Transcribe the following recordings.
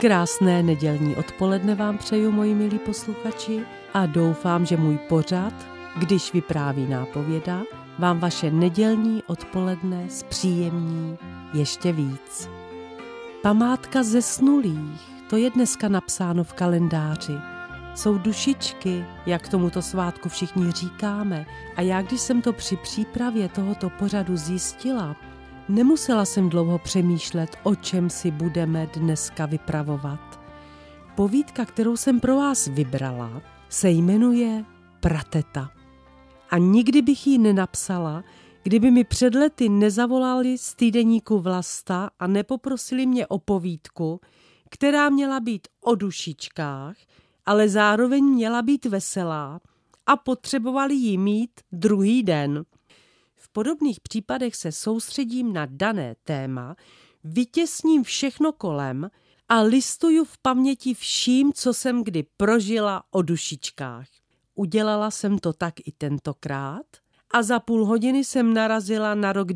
Krásné nedělní odpoledne vám přeju, moji milí posluchači, a doufám, že můj pořad, Když vypráví nápověda, vám vaše nedělní odpoledne zpříjemní ještě víc. Památka zesnulých, to je dneska napsáno v kalendáři. Jsou dušičky, jak tomuto svátku všichni říkáme. A já, když jsem to při přípravě tohoto pořadu zjistila, nemusela jsem dlouho přemýšlet, o čem si budeme dneska vypravovat. Povídka, kterou jsem pro vás vybrala, se jmenuje Prateta. A nikdy bych ji nenapsala, kdyby mi před lety nezavolali z týdeníku Vlasta a nepoprosili mě o povídku, která měla být o dušičkách, ale zároveň měla být veselá a potřebovali ji mít druhý den. V podobných případech se soustředím na dané téma, vytěsním všechno kolem a listuju v paměti vším, co jsem kdy prožila o dušičkách. Udělala jsem to tak i tentokrát a za půl hodiny jsem narazila na rok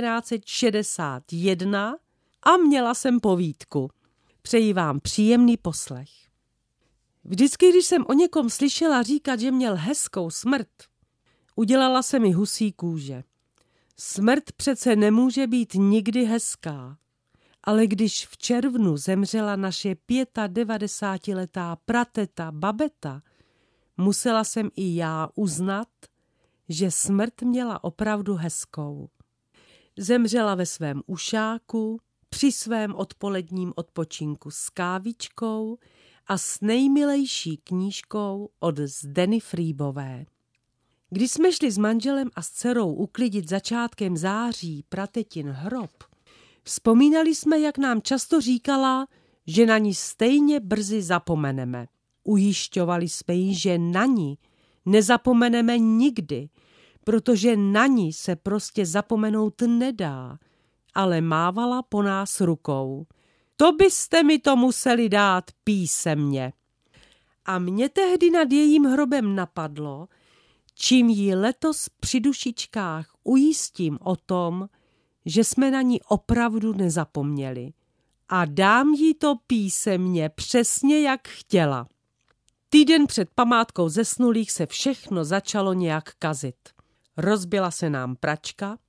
1961 a měla jsem povídku. Přeji vám příjemný poslech. Vždycky, když jsem o někom slyšela říkat, že měl hezkou smrt, udělala se mi husí kůže. Smrt přece nemůže být nikdy hezká, ale když v červnu zemřela naše 95letá prateta Babeta, musela jsem i já uznat, že smrt měla opravdu hezkou. Zemřela ve svém ušáku, při svém odpoledním odpočinku s kávičkou a s nejmilejší knížkou od Zdeny Frýbové. Když jsme šli s manželem a s dcerou uklidit začátkem září pratetin hrob, vzpomínali jsme, jak nám často říkala, že na ní stejně brzy zapomeneme. Ujišťovali jsme jí, že na ní nezapomeneme nikdy, protože na ní se prostě zapomenout nedá, ale mávala po nás rukou. To byste mi to museli dát písemně. A mě tehdy nad jejím hrobem napadlo, čím jí letos při dušičkách ujistím o tom, že jsme na ní opravdu nezapomněli. A dám jí to písemně přesně jak chtěla. Týden před památkou zesnulých se všechno začalo nějak kazit. Rozbila se nám pračka,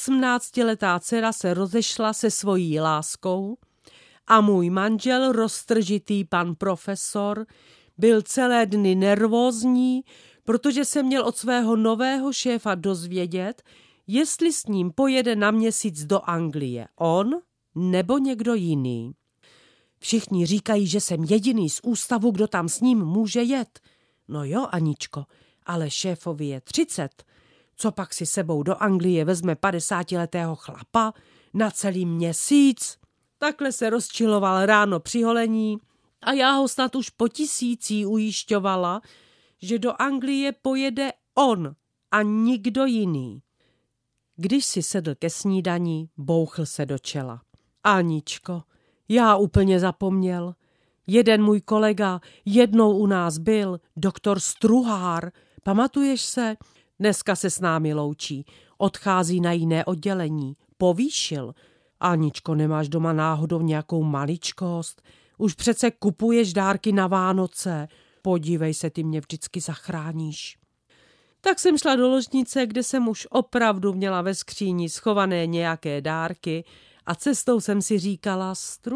18letá dcera se rozešla se svojí láskou a můj manžel, roztržitý pan profesor, byl celé dny nervózní, protože se měl od svého nového šéfa dozvědět, jestli s ním pojede na měsíc do Anglie, on nebo někdo jiný. Všichni říkají, že jsem jediný z ústavu, kdo tam s ním může jet. No jo, Aničko, ale šéfovi je 30. Co pak si sebou do Anglie vezme 50letého chlapa na celý měsíc? Takhle se rozčiloval ráno při holení a já ho snad už po 1000 ujišťovala, že do Anglie pojede on a nikdo jiný. Když si sedl ke snídani, bouchl se do čela. Aničko, já úplně zapomněl. Jeden můj kolega jednou u nás byl, doktor Struhár. Pamatuješ se? Dneska se s námi loučí. Odchází na jiné oddělení. Povýšil. Aničko, nemáš doma náhodou nějakou maličkost? Už přece kupuješ dárky na Vánoce. Podívej se, ty mě vždycky zachráníš. Tak jsem šla do ložnice, kde jsem už opravdu měla ve skříni schované nějaké dárky a cestou jsem si říkala,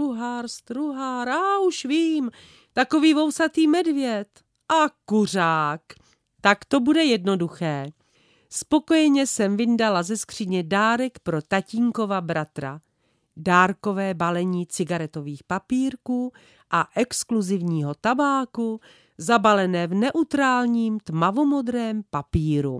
Struhár, a už vím, takový vousatý medvěd a kuřák. Tak to bude jednoduché. Spokojeně jsem vyndala ze skříně dárek pro tatínkova bratra. Dárkové balení cigaretových papírků a exkluzivního tabáku, zabalené v neutrálním tmavomodrém papíru.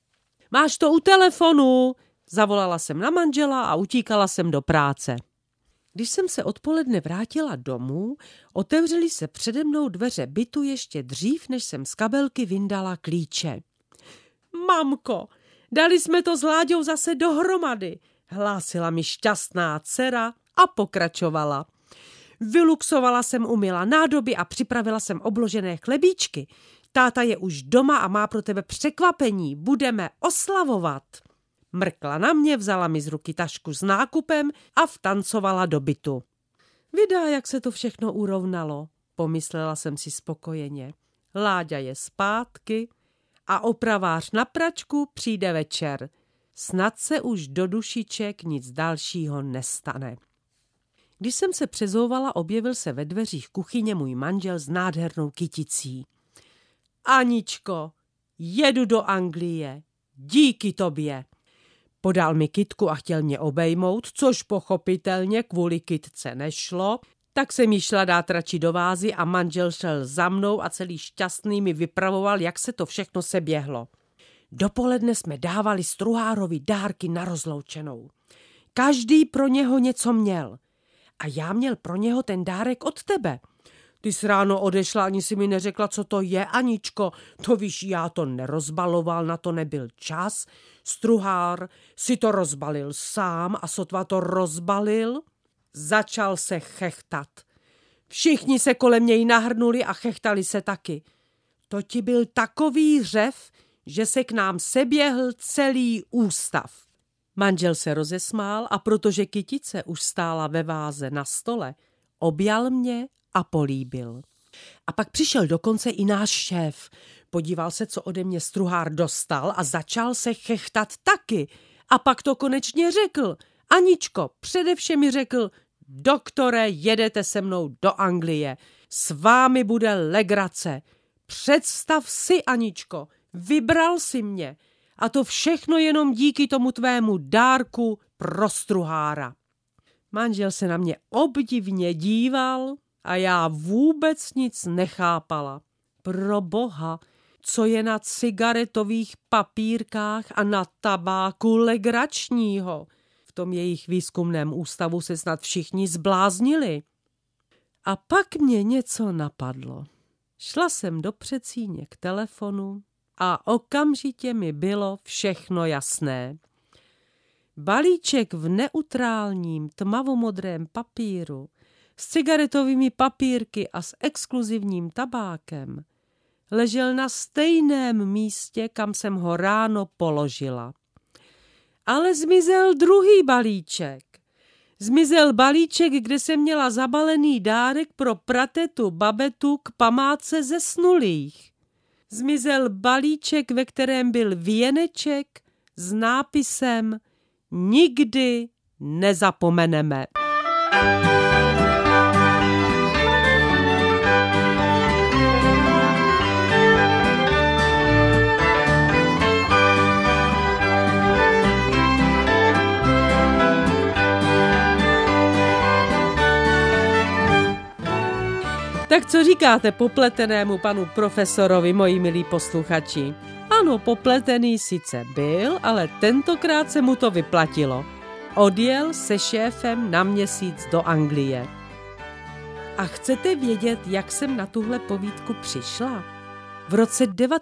Máš to u telefonu? Zavolala jsem na manžela a utíkala jsem do práce. Když jsem se odpoledne vrátila domů, otevřely se přede mnou dveře bytu ještě dřív, než jsem z kabelky vyndala klíče. Mamko, dali jsme to s Láďou zase dohromady, hlásila mi šťastná dcera a pokračovala. Vyluxovala jsem, umyla nádoby a připravila jsem obložené chlebíčky. Táta je už doma a má pro tebe překvapení. Budeme oslavovat. Mrkla na mě, vzala mi z ruky tašku s nákupem a vtancovala do bytu. Vydá, jak se to všechno urovnalo, pomyslela jsem si spokojeně. Láďa je zpátky a opravář na pračku přijde večer. Snad se už do dušiček nic dalšího nestane. Když jsem se přezouvala, objevil se ve dveřích kuchyně můj manžel s nádhernou kyticí. Aničko, jedu do Anglie, díky tobě. Podal mi kytku a chtěl mě obejmout, což pochopitelně kvůli kytce nešlo, tak jsem jí šla dát radši do vázy a manžel šel za mnou a celý šťastný mi vypravoval, jak se to všechno seběhlo. Dopoledne jsme dávali Struhárovi dárky na rozloučenou. Každý pro něho něco měl. A já měl pro něho ten dárek od tebe. Ty jsi ráno odešla, ani si mi neřekla, co to je, Aničko. To víš, já to nerozbaloval, na to nebyl čas. Struhár si to rozbalil sám a sotva to rozbalil, začal se chechtat. Všichni se kolem něj nahrnuli a chechtali se taky. To ti byl takový řev, že se k nám seběhl celý ústav. Manžel se rozesmál a protože kytice už stála ve váze na stole, objal mě a políbil. A pak přišel dokonce i náš šéf. Podíval se, co ode mě Struhár dostal a začal se chechtat taky. A pak to konečně řekl. Aničko, především mi řekl, doktore, jedete se mnou do Anglie. S vámi bude legrace. Představ si, Aničko, vybral si mě. A to všechno jenom díky tomu tvému dárku pro Struhára. Manžel se na mě obdivně díval a já vůbec nic nechápala. Pro boha, co je na cigaretových papírkách a na tabáku legračního. V tom jejich výzkumném ústavu se snad všichni zbláznili. A pak mě něco napadlo. Šla jsem do předsíně k telefonu a okamžitě mi bylo všechno jasné. Balíček v neutrálním tmavomodrém papíru s cigaretovými papírky a s exkluzivním tabákem ležel na stejném místě, kam jsem ho ráno položila. Ale zmizel druhý balíček. Zmizel balíček, kde jsem měla zabalený dárek pro pratetu Babetu k památce zesnulých. Zmizel balíček, ve kterém byl věneček s nápisem Nikdy nezapomeneme. Tak co říkáte popletenému panu profesorovi, moji milí posluchači? Ano, popletený sice byl, ale tentokrát se mu to vyplatilo. Odjel se šéfem na měsíc do Anglie. A chcete vědět, jak jsem na tuhle povídku přišla? V roce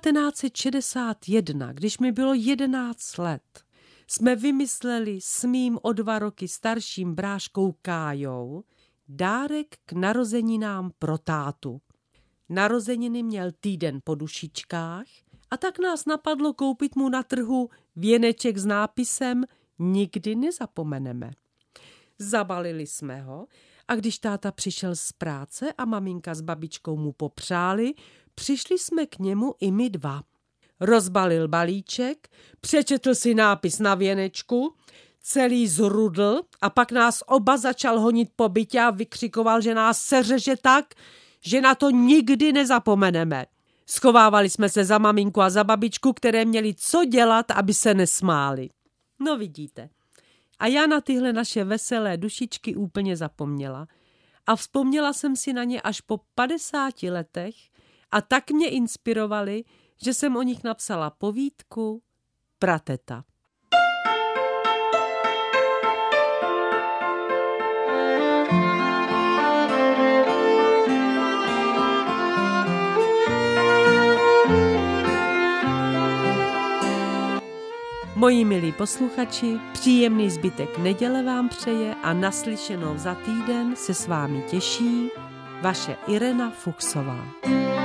1961, když mi bylo 11 let, jsme vymysleli s mým o 2 roky starším bráškou Kájou dárek k narozeninám pro tátu. Narozeniny měl týden po dušičkách a tak nás napadlo koupit mu na trhu věneček s nápisem Nikdy nezapomeneme. Zabalili jsme ho a když táta přišel z práce a maminka s babičkou mu popřáli, přišli jsme k němu i my 2. Rozbalil balíček, přečetl si nápis na věnečku, celý zrudl a pak nás oba začal honit po bytě a vykřikoval, že nás seřeže tak, že na to nikdy nezapomeneme. Schovávali jsme se za maminku a za babičku, které měli co dělat, aby se nesmáli. No vidíte. A já na tyhle naše veselé dušičky úplně zapomněla. A vzpomněla jsem si na ně až po 50 letech a tak mě inspirovali, že jsem o nich napsala povídku Prateta. Moji milí posluchači, příjemný zbytek neděle vám přeje a naslyšenou za týden se s vámi těší vaše Irena Fuchsová.